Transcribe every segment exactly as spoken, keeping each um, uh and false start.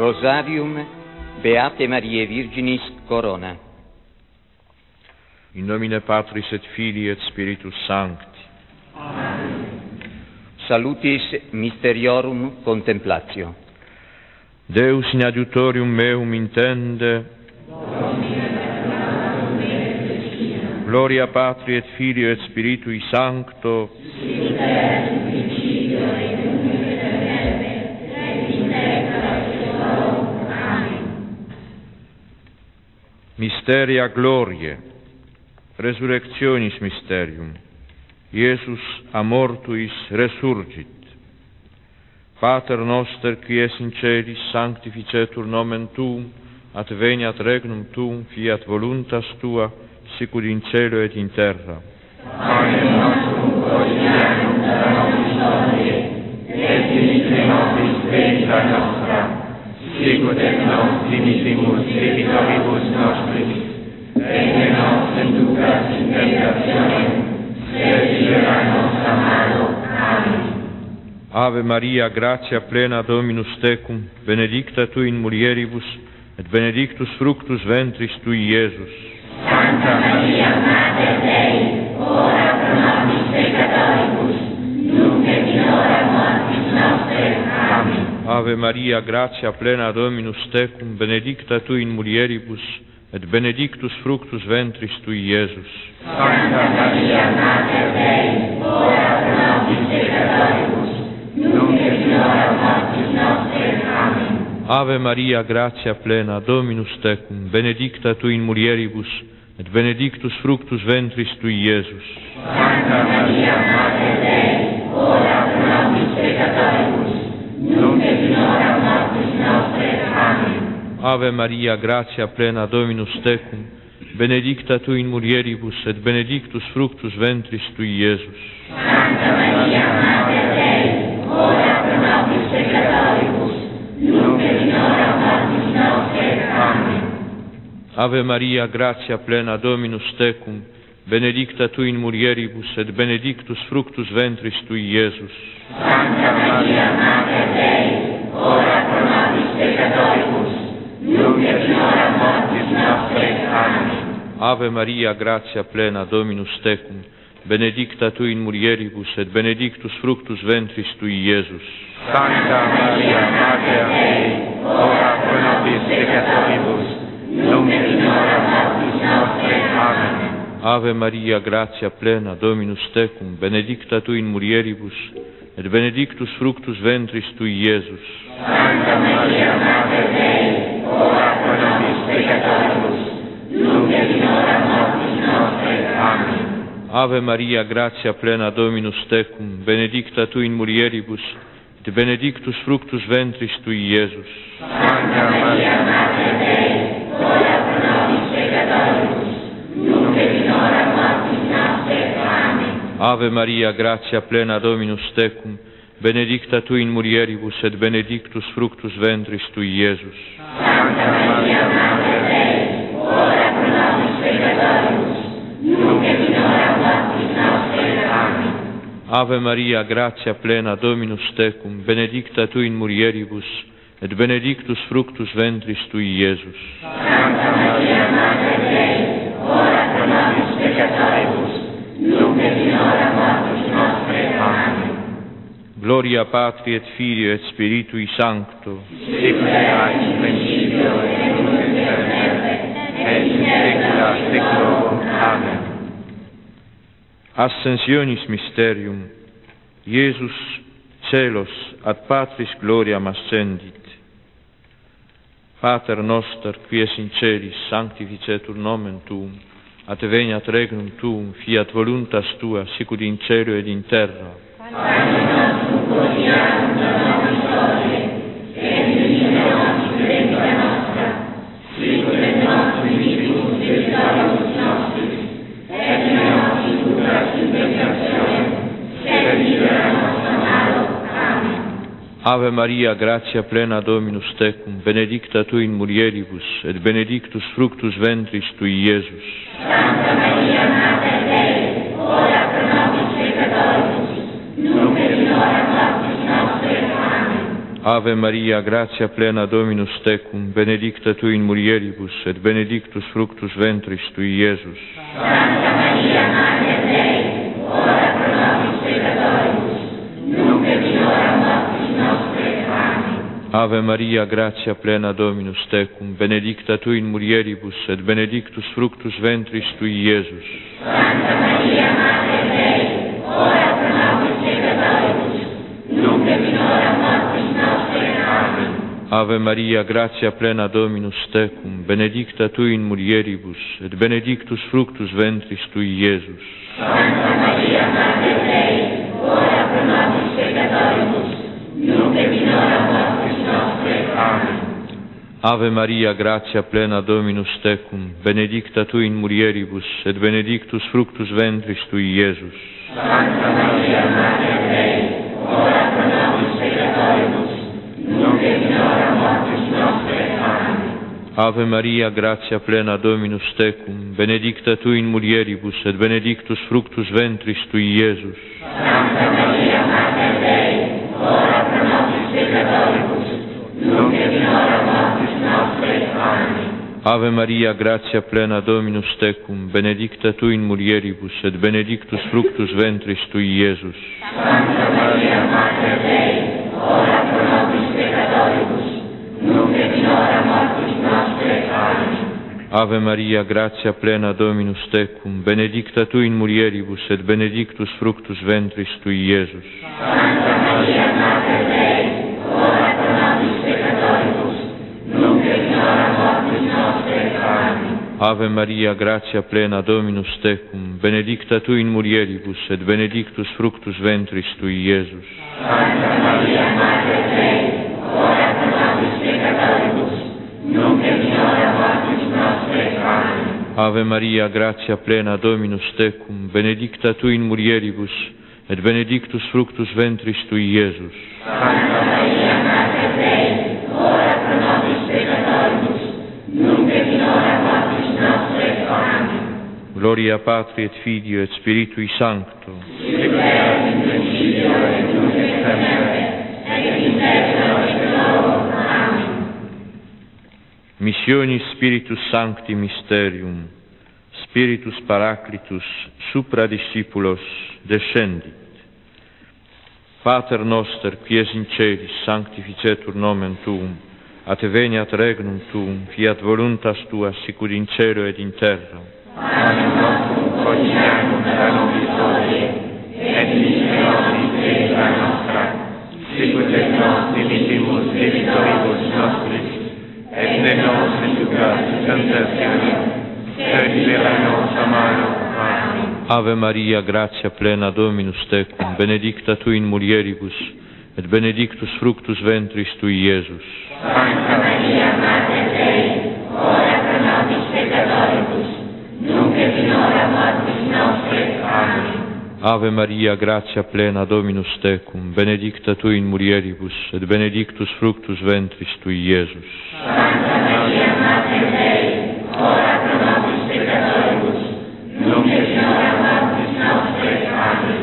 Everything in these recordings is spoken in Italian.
Rosarium Beate Mariae Virginis Corona. In nomine Patris et Filii et Spiritus Sancti. Amen. Salutis Mysteriorum Contemplatio. Deus in adiutorium meum intende. Gloria Patri et Filio et Spiritui Sancto. Mysteria Gloriae, Resurrectionis Mysterium, Iesus a mortuis resurgit. Pater noster, qui es in celis, sanctificetur nomen Tuum, adveniat regnum Tuum, fiat voluntas Tua, sicur in cielo et in terra. Panem nostrum quotidianum da nobis hodie, et dimitte nobis debita nostra, sicut et nos dimittimus debitoribus nostris, et ne nos inducas in tentationem, sed libera nos a malo. Amen. Ave Maria, gratia plena Dominus tecum, benedicta tu in mulieribus, et benedictus fructus ventris tui, Iesus. Santa Maria, Mater Dei, ora pro nobis peccatoribus, nunc et in hora mortis nostre. Amen. Ave Maria, gratia plena Dominus tecum, benedicta tu in mulieribus, et benedictus fructus ventris tui, Iesus. Santa Maria, Mater Dei, ora pro nobis peccatoribus, nunc et in hora mortis nostre. Amen. Ave Maria, gratia plena Dominus tecum, benedicta tu in mulieribus, et benedictus fructus ventris tui, Iesus. Santa Maria, Mater Dei, ora pro nobis peccatoribus, nunc et in hora mortis nostre. Amen. Ave Maria, gratia plena Dominus tecum, benedicta tu in mulieribus, et benedictus fructus ventris tui, Iesus. Santa Maria, Mater Dei, ora pro nobis peccatoribus, nunc et in hora mortis nostre. Amen. Ave Maria, gratia plena Dominus tecum, benedicta tu in mulieribus, et benedictus fructus ventris tui, Iesus. Santa Maria, Mater Dei, ora pro nobis peccatoribus, nunc et in hora mortis nostre. Amen. Ave Maria, gratia plena Dominus tecum, benedicta tu in mulieribus, et benedictus fructus ventris tui, Iesus. Santa Maria, Mater Dei, ora pro nobis peccatoribus, nunc et in hora mortis nostre. Amen. Ave Maria, gratia plena Dominus tecum, benedicta tu in mulieribus, et benedictus fructus ventris tui, Iesus. Santa Maria, Mater Dei, ora pro nobis peccatoribus, nunc et in hora mortis nostre. Amen. Ave Maria, gratia plena Dominus tecum, benedicta tu in mulieribus, et benedictus fructus ventris tui, Iesus. Santa Maria, Mater Dei, ora pro nobis peccatoribus, nunc et in hora mortis nostre. Amen. Ave Maria, gratia plena Dominus tecum, benedicta tu in mulieribus, et benedictus fructus ventris tui, Iesus. Santa Maria, Mater Dei, ora pro nobis peccatoribus, nunc et in hora mortis nostre. Amen. Ave Maria, gratia plena Dominus tecum, benedicta tu in mulieribus, et benedictus fructus ventris tui, Iesus. Santa Maria, Mater Dei, ora pro nobis peccatoribus, nunc et in hora mortis nostre. Amen. Gloria Patri et Filio et Spiritui Sancto. Sicut erat in principio et nunc et semper, et in saecula saeculorum. Amen. Ascensionis Mysterium, Iesus celos ad Patris gloriam ascendit. Pater noster, qui es in celis, sanctificetur nomen Tuum, adveniat regnum Tuum, fiat voluntas Tua, sicur in cielo ed in terra. Panem nostrum quotidianum da nobis hodie, et dimitte nobis debita nostra, sicut et nos dimittimus debitoribus nostris, et ne nos inducas in tentationem, sed libera nos a malo. Amen. Ave Maria, gratia plena Dominus tecum, benedicta tu in mulieribus, et benedictus fructus ventris tui, Iesus. Santa Maria, Mater Dei, ora pro nobis peccatoribus, nunc et in hora mortis nostre. Amen. Ave Maria, gratia plena Dominus tecum, benedicta tu in mulieribus, et benedictus fructus ventris tui, Iesus. Santa Maria, Mater Dei, ora pro nobis peccatoribus, nunc et in hora mortis nostre. Amen. Ave Maria, gratia plena Dominus tecum, benedicta tu in mulieribus, et benedictus fructus ventris tui, Iesus. Santa Maria, Mater Dei, ora pro nobis peccatoribus, nunc et in hora mortis nostre. Amen. Ave Maria, gratia plena Dominus tecum, benedicta tu in mulieribus, et benedictus fructus ventris tui, Iesus. Santa Maria, Mater Dei, ora pro nobis peccatoribus, nunc et in hora mortis nostre. Amen. Ave Maria, gratia plena Dominus tecum, benedicta tu in mulieribus, et benedictus fructus ventris tui, Iesus. Santa Maria, Mater Dei, ora pro nobis peccatoribus, nunc et in hora mortis nostre. Amen. Ave Maria, gratia plena Dominus tecum, benedicta tu in mulieribus, et benedictus fructus ventris tui, Iesus. Santa Maria, Mater Dei, ora pro nobis peccatoribus, nunc et in hora mortis nostre. Amen. Ave Maria, gratia plena Dominus tecum, benedicta tu in mulieribus, et benedictus fructus ventris tui, Iesus. Santa Maria, Mater Dei, ora pro nobis peccatoribus, nunc et in hora mortis nostre. Amen. Ave Maria, gratia plena Dominus tecum, benedicta tu in mulieribus, et benedictus fructus ventris tui, Iesus. Santa Maria, Mater Dei, ora pro nobis peccatoribus, nunc et in hora mortis nostre. Amen. Ave Maria, gratia plena Dominus tecum, benedicta tu in mulieribus, et benedictus fructus ventris tui, Iesus. Santa Maria, Mater Dei, ora pro nobis peccatoribus, nunc et in hora mortis nostre. Amen. Ave Maria, gratia plena Dominus tecum, benedicta tu in mulieribus, et benedictus fructus ventris tui, Iesus. Santa Maria, Mater Dei, ora pro nobis peccatoribus, nunc et in hora mortis nostre. Amen. Gloria Patri et Filio et Spiritui Sancto. Sic erat in principio et nunc et semper, et in secula seculorum. Amen. Missionis Spiritus Sancti Mysterium, Spiritus Paraclitus supra discipulos descendit. Pater noster, qui es in celis, sanctificetur nomen Tuum, adveniat regnum Tuum, fiat voluntas Tua, sicur in cielo ed in terra. Panem nostrum quotidianum da nobis hodie, et dimitte nobis debita nostra, sicut et nos dimittimus debitoribus nostris, et ne nos inducas in tentationem, sed libera nos a malo. Amen. Ave Maria, gratia plena Dominus tecum, benedicta tu in mulieribus, et benedictus fructus ventris tui, Iesus. Santa Maria, Mater Dei, ora pro nobis peccatoribus, nunc et in hora mortis nostre. Amen. Ave Maria, gratia plena Dominus tecum, benedicta tu in mulieribus, et benedictus fructus ventris tui, Iesus. Santa Maria, Mater Dei, ora pro nobis peccatoribus, nunc et in hora mortis nostre. Amen.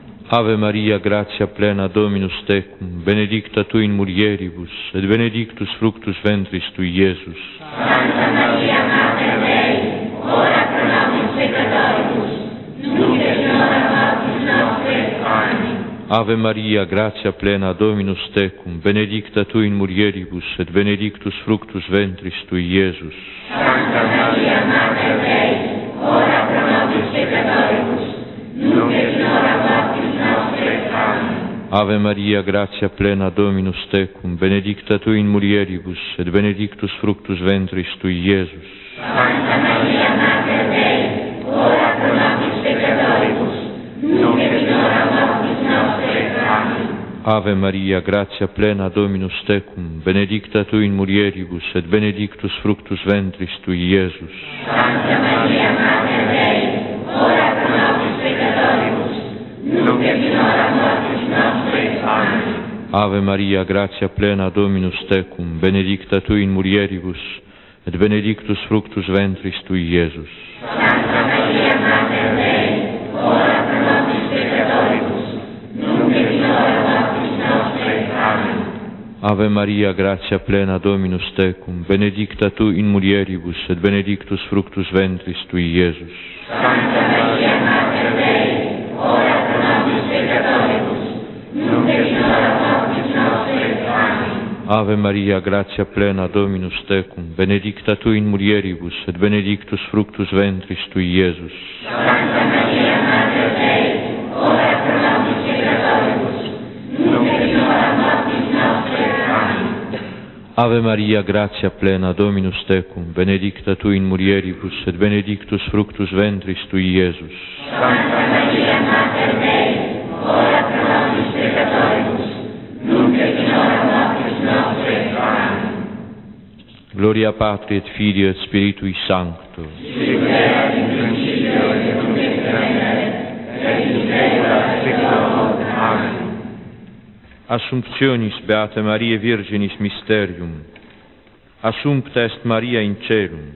Ave Maria, gratia plena Dominus tecum, benedicta tu in mulieribus, et benedictus fructus ventris tui, Iesus. Santa Maria, Mater Dei, ora pro nobis peccatoribus, nunc et in hora mortis nostre. Amen. Ave Maria, gratia plena Dominus tecum, benedicta tu in mulieribus, et benedictus fructus ventris tui, Iesus. Santa Maria, Mater Dei, ora pro nobis peccatoribus, nunc et in hora mortis nostre. Amen. Ave Maria, gratia plena Dominus tecum, benedicta tu in mulieribus, et benedictus fructus ventris tui, Iesus. Santa Maria, Mater Dei, ora pro nobis peccatoribus, nunc et in hora mortis nostre. Amen. Ave Maria, gratia plena Dominus tecum, benedicta tu in mulieribus, et benedictus fructus ventris tui, Iesus. Santa Maria, Mater Dei, ora pro nobis peccatoribus, nunc et in hora mortis nostre. Amen. Ave Maria, gratia plena Dominus tecum, benedicta tu in mulieribus, et benedictus fructus ventris tui, Iesus. Santa Maria, Mater Dei, ora pro nobis peccatoribus, nunc et in hora mortis nostre. Amen. Ave Maria, gratia plena, Dominus tecum, benedicta tu in mulieribus, et benedictus fructus ventris tui, Iesus. Santa Maria, Mater Dei, ora pro nobis peccatoribus, nunc et in hora mortis nostre. Amen. Ave Maria, gratia plena, Dominus tecum, benedicta tu in mulieribus, et benedictus fructus ventris tui, Iesus. Santa Maria, Mater Dei, ora pro nobis peccatoribus, nunc et in hora mortis nostre. Amen. Ave Maria, gratia plena, Dominus tecum, benedicta tu in mulieribus, et benedictus fructus ventris tui, Iesus. Santa Maria, Mater Dei, ora pro nobis peccatoribus, nunc et in hora mortis nostre. Amen. Gloria Patri et Filio et Spiritui Sancto. Sic erat in principio et nunc et semper, et in saecula saeculorum. Amen. Assumptionis Beate Mariae Virginis Mysterium. Assumpta est Maria in celum.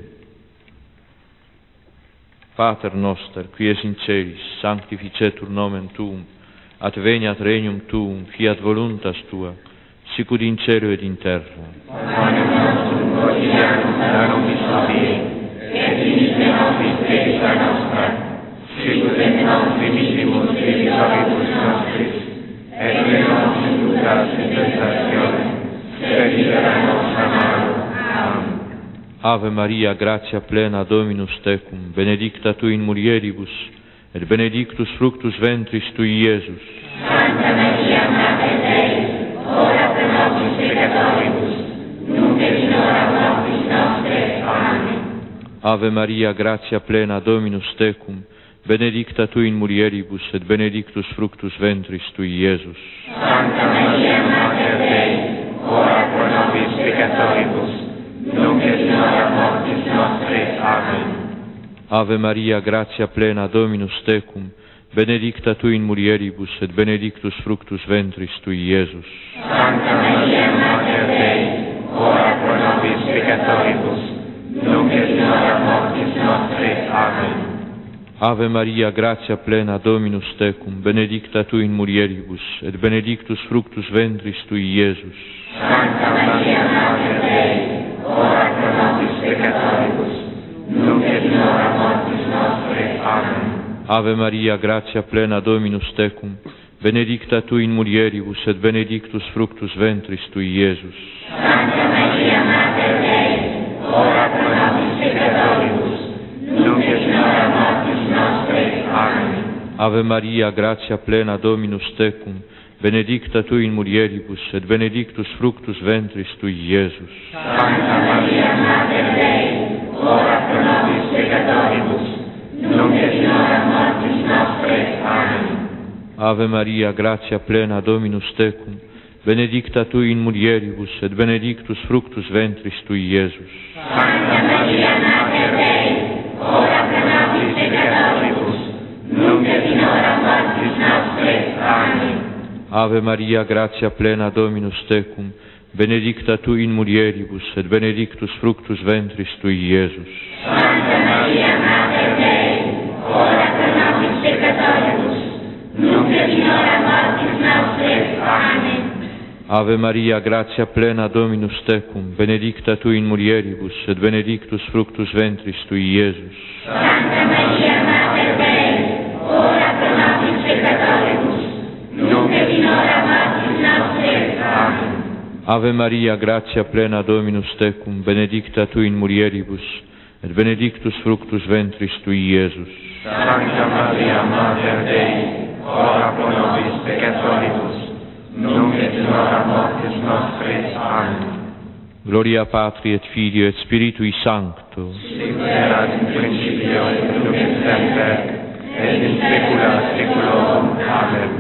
Pater noster, qui es in celis, sanctificetur nomen tuum, adveniat regnum tuum, fiat voluntas tua, sicut in cielo ed in terra. Panem nostrum quotidianum da nobis hodie, et dimitte nobis debita nostra, sicut et nos dimittimus debitoribus nostris, et ne nos inducas in tentatione, sed libera nos a malo. Amen. Ave Maria, gratia plena, Dominus tecum, benedicta tu in mulieribus, et benedictus fructus ventris tui, Iesus. Santa Maria, Mater Dei, ora pro nobis peccatoribus, nunc et in hora mortis nostre. Amen. Ave Maria, gratia plena, Dominus tecum, benedicta tu in mulieribus, et benedictus fructus ventris tui, Iesus. Santa Maria, Mater Dei, ora pro nobis peccatoribus, nunc et in hora mortis nostre. Amen. Ave Maria, gratia plena, Dominus tecum, benedicta tu in mulieribus, et benedictus fructus ventris tui, Iesus. Santa Maria, Mater Dei, ora pro nobis peccatoribus, nunc et in hora mortis nostre. Amen. Ave Maria, gratia plena, Dominus tecum, benedicta tu in mulieribus, et benedictus fructus ventris tui, Iesus. Santa Maria, Mater Dei, ora pro nobis peccatoribus, nunc et in hora mortis nostre. Amen. Ave Maria, gratia plena, Dominus tecum, benedicta tu in mulieribus, et benedictus fructus ventris tui, Iesus. Santa Maria, Mater Dei, ora pro nobis peccatoribus, nunc et in hora mortis nostre. Amen. Ave Maria, gratia plena, Dominus tecum, benedicta tu in mulieribus, et benedictus fructus ventris tui, Iesus. Santa Maria, Mater Dei, ora pro nobis peccatoribus, nunc et in hora mortis nostre. Amen. Ave Maria, gratia plena, Dominus tecum, benedicta tu in mulieribus, et benedictus fructus ventris tui, Iesus. Santa Maria, Mater Dei, ora pro nobis peccatoribus, nunc et in hora mortis nostre. Amen. Ave Maria, gratia plena, Dominus tecum, benedicta tu in mulieribus, et benedictus fructus ventris tui, Iesus. Santa Maria, Mater Dei, ora pro nobis peccatoribus, nunc et in hora mortis nostre. Amen. Ave Maria, gratia plena, Dominus tecum, benedicta tu in mulieribus, et benedictus fructus ventris tui, Iesus. Santa Maria, Mater Dei, ora pro nobis peccatoribus, nunc et in hora mortis nostre. Amen. Ave Maria, gratia plena, Dominus tecum, benedicta tu in mulieribus, et benedictus fructus ventris tui, Iesus. Santa Maria, Mater Dei, ora pro nobis peccatoribus, nunc et in hora mortis nostre. Amen. Gloria Patri et Filio et Spiritui Sancto. Sic erat in principio et nunc et semper, et in saecula saeculorum. Amen.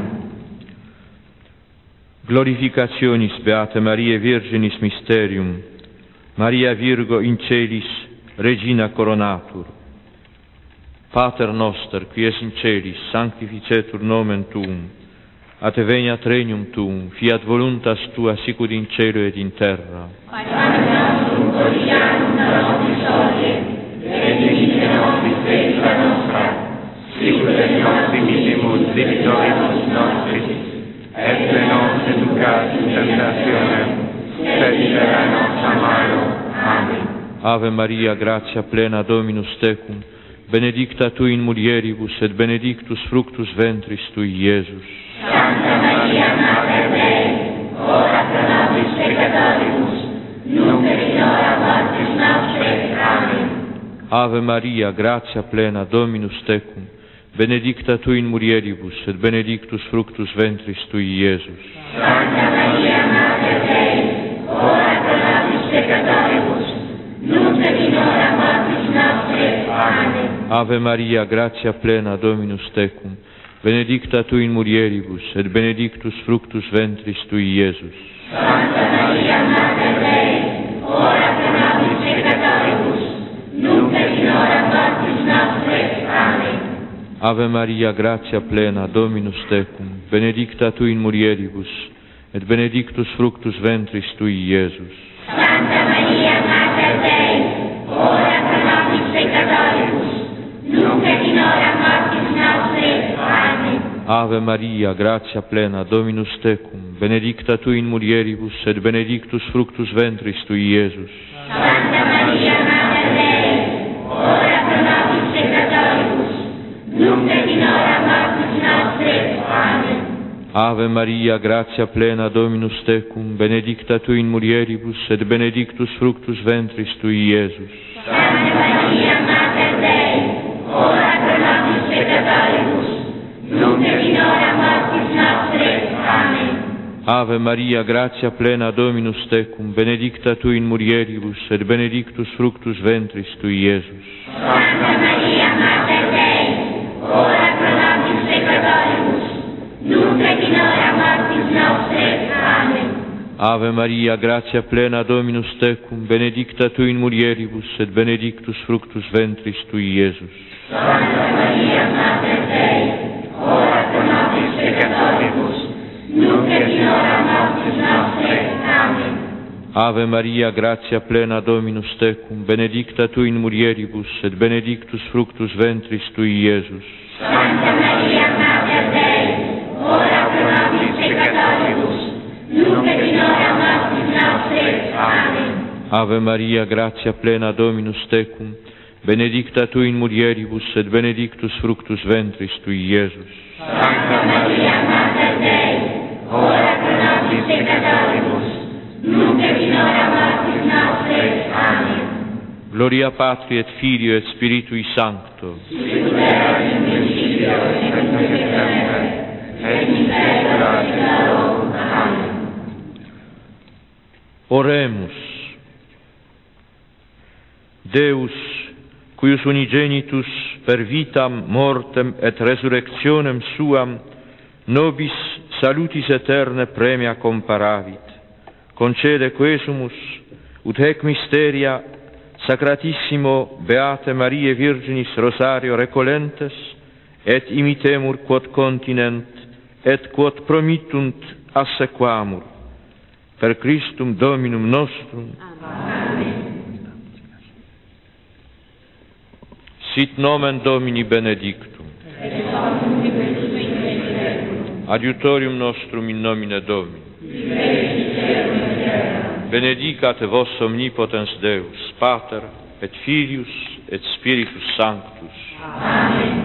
Glorificationis Beate Mariae Virginis Mysterium, Maria Virgo in celis, Regina coronatur. Pater noster, qui es in celis, sanctificetur nomen tuum, adveniat regnum tuum, fiat voluntas tua sicut in cielo ed in terra. Panem nostrum quotidianum da nobis hodie, et dimitte nobis debita nostra, sicut et nos dimittimus debitoribus nostris, et ne nos educas in tentationem, Ave Maria, gratia plena, Dominus tecum, benedicta tu in mulieribus, et benedictus fructus ventris tui, Iesus. Santa Maria, Mater Dei, ora pro nobis peccatoribus, nunc et in hora mortis nostre. Amen. Ave Maria, gratia plena, Dominus tecum, benedicta tu in mulieribus, et benedictus fructus ventris tui, Iesus. Santa Maria, Mater Dei, ora pro nobis peccatoribus, nunc et in hora mortis nostre. Amen. Ave Maria, gratia plena, Dominus tecum, benedicta tu in mulieribus, et benedictus fructus ventris tui, Iesus. Santa Maria, Mater Dei, ora pro nobis peccatoribus, nunc et in hora mortis nostre. Amen. Ave Maria, gratia plena, Dominus tecum, benedicta tu in mulieribus, et benedictus fructus ventris tui, Iesus. Santa Maria, Mater Dei, ora pro nobis peccatoribus, nunc et in hora mortis nostre. Amen. Ave Maria, gratia plena, Dominus tecum, benedicta tu in mulieribus, et benedictus fructus ventris tui, Iesus. Santa Maria, Mater Dei, ora pro nobis peccatoribus, nunc et in hora mortis nostre. Amen. Ave Maria, gratia plena, Dominus tecum, benedicta tu in mulieribus, et benedictus fructus ventris tui, Iesus. Santa Maria, Mater Dei, ora pro nobis peccatoribus, nunc et in hora mortis nostre. Amen. Ave Maria, gratia plena, Dominus tecum, benedicta tu in mulieribus, et benedictus fructus ventris tui, Iesus. Santa Maria, Mater Dei, ora pro nobis peccatoribus, nunc et in hora mortis nostre. Amen. Ave Maria, gratia plena, Dominus tecum, benedicta tu in mulieribus, et benedictus fructus ventris tui, Iesus. Santa Maria, Mater Dei, ora pro nobis peccatoribus, nunc et in hora mortis nostre. Amen. Ave Maria, gratia plena, Dominus tecum, benedicta tu in mulieribus, et benedictus fructus ventris tui, Iesus. Santa Maria, Mater Dei, ora pro nobis peccatoribus, nunc et in hora mortis nostre. Amen. Ave Maria, gratia plena, Dominus tecum, benedicta tu in mulieribus, et benedictus fructus ventris tui, Iesus. Santa Maria, Mater Dei, ora pro nobis peccatoribus, nunc et in hora mortis nostre. Amen. Gloria Patri et Filio et Spiritui Sancto. Sicut erat in principio et nunc et semper, et in saecula saeculorum. Amen. Oremus. Deus, cuius unigenitus per vitam, mortem et resurrectionem suam nobis salutis eterne premia comparavit, concede quesumus ut hec mysteria Sacratissimo Beate Mariae Virginis Rosario recolentes, et imitemur quod continent, et quod promittunt assequamur. Per Christum Dominum nostrum. Amen. Sit nomen Domini benedictum. Et omnium benedictum in seculum. Adiutorium nostrum in nomine Domini. Benedicat vos omnipotens Deus, Pater, et Filius, et Spiritus Sanctus. Amen.